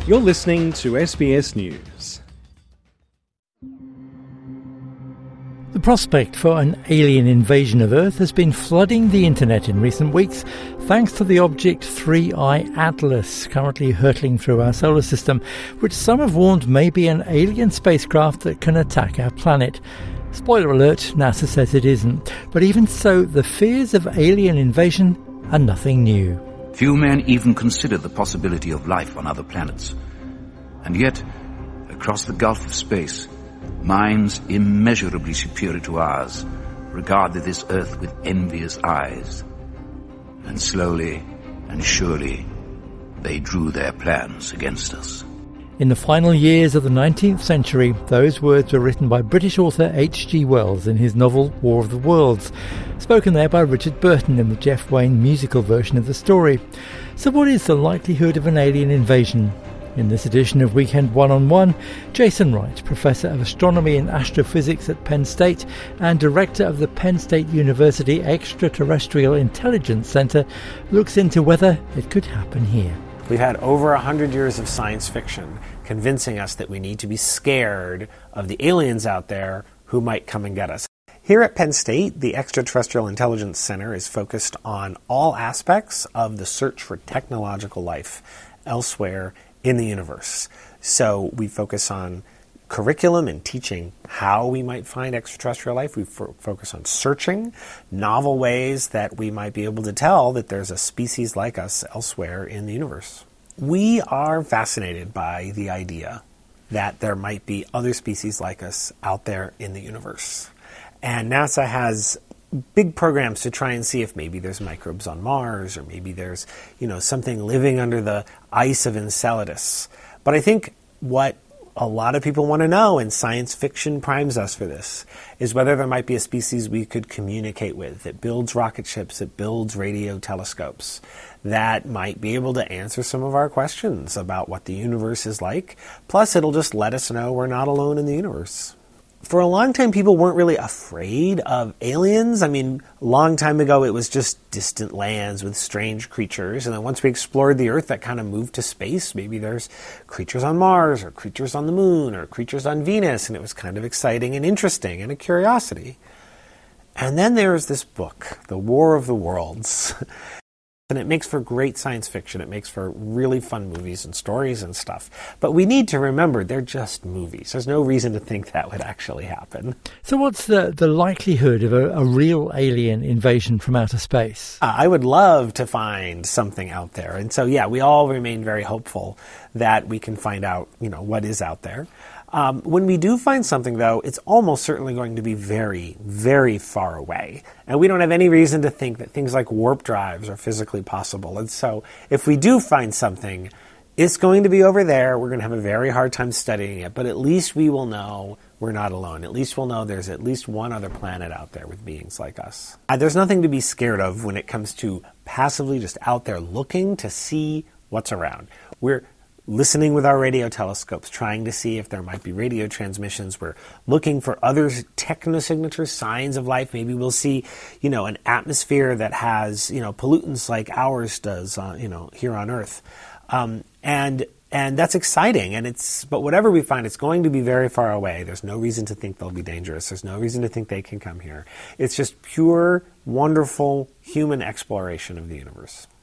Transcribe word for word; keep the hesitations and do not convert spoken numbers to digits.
You're listening to S B S News. The prospect for an alien invasion of Earth has been flooding the internet in recent weeks, thanks to the object three I Atlas, currently hurtling through our solar system, which some have warned may be an alien spacecraft that can attack our planet. Spoiler alert, NASA says it isn't. But even so, the fears of alien invasion are nothing new. Few men even consider the possibility of life on other planets. And yet, across the gulf of space, minds immeasurably superior to ours regarded this Earth with envious eyes. And slowly and surely, they drew their plans against us. In the final years of the nineteenth century, those words were written by British author H G Wells in his novel War of the Worlds, spoken there by Richard Burton in the Jeff Wayne musical version of the story. So what is the likelihood of an alien invasion? In this edition of Weekend One-on-One, Jason Wright, Professor of Astronomy and Astrophysics at Penn State and Director of the Penn State University Extraterrestrial Intelligence Center, looks into whether it could happen here. We've had over one hundred years of science fiction convincing us that we need to be scared of the aliens out there who might come and get us. Here at Penn State, the Extraterrestrial Intelligence Center is focused on all aspects of the search for technological life elsewhere in the universe. So we focus on curriculum and teaching how we might find extraterrestrial life. We f- focus on searching novel ways that we might be able to tell that there's a species like us elsewhere in the universe. We are fascinated by the idea that there might be other species like us out there in the universe. And NASA has big programs to try and see if maybe there's microbes on Mars, or maybe there's, you know, something living under the ice of Enceladus. But I think what a lot of people want to know, and science fiction primes us for this, is whether there might be a species we could communicate with that builds rocket ships, that builds radio telescopes, that might be able to answer some of our questions about what the universe is like. Plus, it'll just let us know we're not alone in the universe. For a long time, people weren't really afraid of aliens. I mean, a long time ago, it was just distant lands with strange creatures. And then once we explored the Earth, that kind of moved to space. Maybe there's creatures on Mars, or creatures on the Moon, or creatures on Venus. And it was kind of exciting and interesting and a curiosity. And then there was this book, The War of the Worlds. And it makes for great science fiction. It makes for really fun movies and stories and stuff. But we need to remember they're just movies. There's no reason to think that would actually happen. So what's the, the likelihood of a, a real alien invasion from outer space? Uh, I would love to find something out there. And so, yeah, we all remain very hopeful that we can find out, you know, what is out there. Um, when we do find something, though, it's almost certainly going to be very, very far away. And we don't have any reason to think that things like warp drives are physically possible. And so if we do find something, it's going to be over there. We're going to have a very hard time studying it. But at least we will know we're not alone. At least we'll know there's at least one other planet out there with beings like us. Uh, there's nothing to be scared of when it comes to passively just out there looking to see what's around. We're listening with our radio telescopes, trying to see if there might be radio transmissions. We're looking for other technosignatures, signs of life. Maybe we'll see, you know, an atmosphere that has, you know, pollutants like ours does, uh, you know, here on Earth. Um, and and that's exciting. And it's, but whatever we find, it's going to be very far away. There's no reason to think they'll be dangerous. There's no reason to think they can come here. It's just pure, wonderful human exploration of the universe.